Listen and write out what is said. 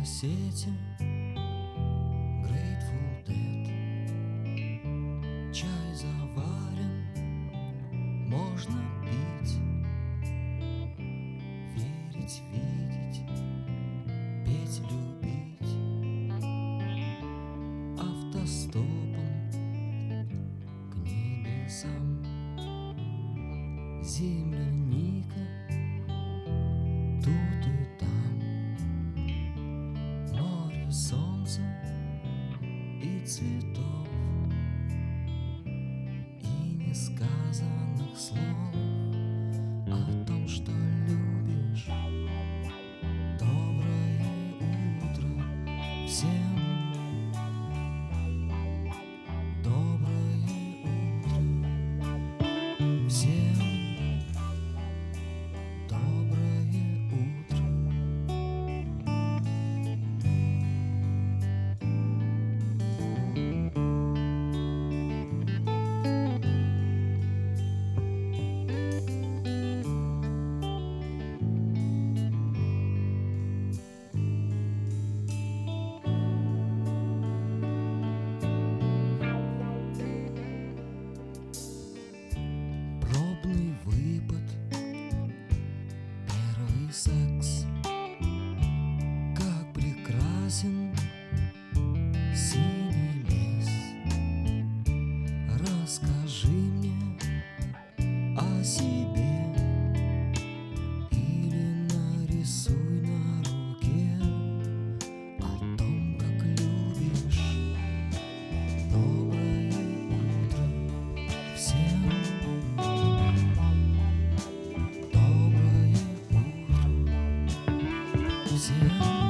кассете Grateful Dead. Чай заварен, можно пить, верить, видеть, петь, любить. Автостопом к небесам. Земляника тут и там, море, солнца и цветов, и несказанных слов о том, что любишь. Доброе утро всем. Доброе утро всем. Доброе утро. Пробный выпад, первый секс. Как прекрасен синий лес. Расскажи мне о себе или нарисуй на руке о том, как любишь. Доброе утро всем. Доброе утро всем.